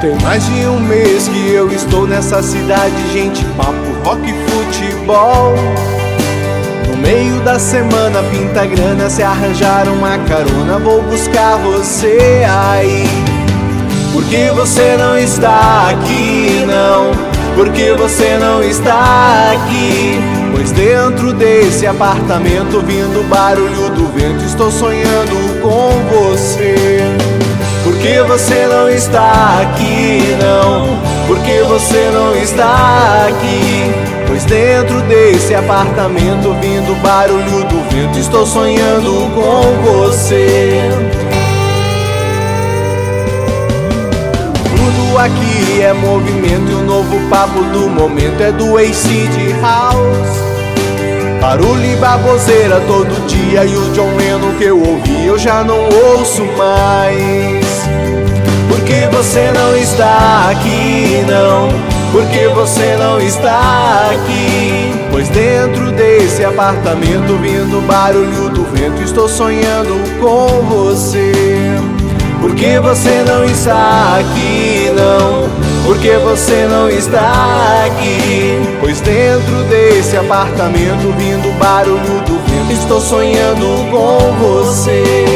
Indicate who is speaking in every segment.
Speaker 1: Tem mais de um mês que eu estou nessa cidade, gente, papo, rock, futebol. No meio da semana pinta grana, se arranjar uma carona vou buscar você aí. Por que você não está aqui, não? Por que você não está aqui? Pois dentro desse apartamento, ouvindo o barulho do vento, estou sonhando com você. Por que você não está aqui, não? Por que você não está aqui? Pois dentro desse apartamento, ouvindo o barulho do vento, estou sonhando com você. Tudo aqui é movimento e o novo papo do momento é do Acid House. Barulho e baboseira todo dia, e o John Lennon que eu ouvi eu já não ouço mais. Por que você não está aqui, não? Por que você não está aqui? Pois dentro desse apartamento, ouvindo o barulho do vento, estou sonhando com você. Por que você não está aqui, não? Por que você não está aqui? Pois dentro desse apartamento, ouvindo o barulho do vento, estou sonhando com você.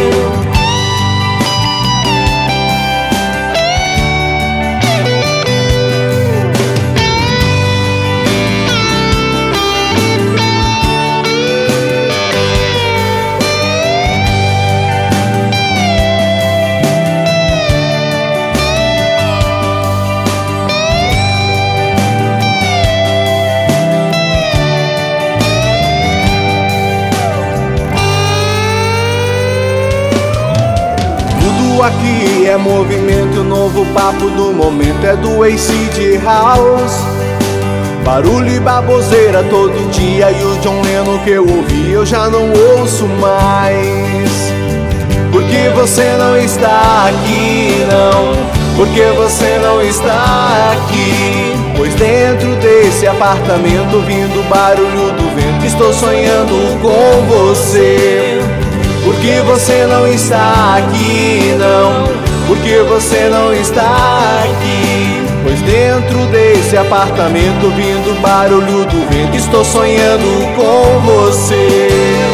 Speaker 1: Aqui é movimento e o novo papo do momento é do Acid House. Barulho e baboseira todo dia, e o John Lennon que eu ouvi eu já não ouço mais. Por que você não está aqui, não? Por que você não está aqui? Pois dentro desse apartamento, ouvindo o barulho do vento, estou sonhando com você. Por que você não está aqui, não? Por que você não está aqui? Pois dentro desse apartamento, ouvindo o barulho do vento, estou sonhando com você.